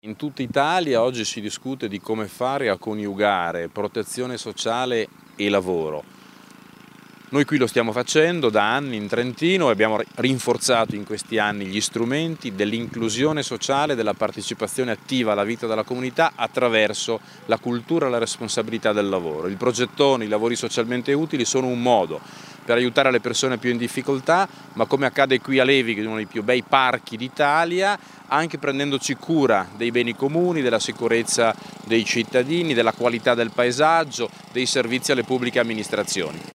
In tutta Italia oggi si discute di come fare a coniugare protezione sociale e lavoro. Noi qui lo stiamo facendo da anni in Trentino e abbiamo rinforzato in questi anni gli strumenti dell'inclusione sociale, della partecipazione attiva alla vita della comunità attraverso la cultura e la responsabilità del lavoro. Il progettone, i lavori socialmente utili sono un modo per aiutare le persone più in difficoltà, ma come accade qui a Levi, che è uno dei più bei parchi d'Italia, anche prendendoci cura dei beni comuni, della sicurezza dei cittadini, della qualità del paesaggio, dei servizi alle pubbliche amministrazioni.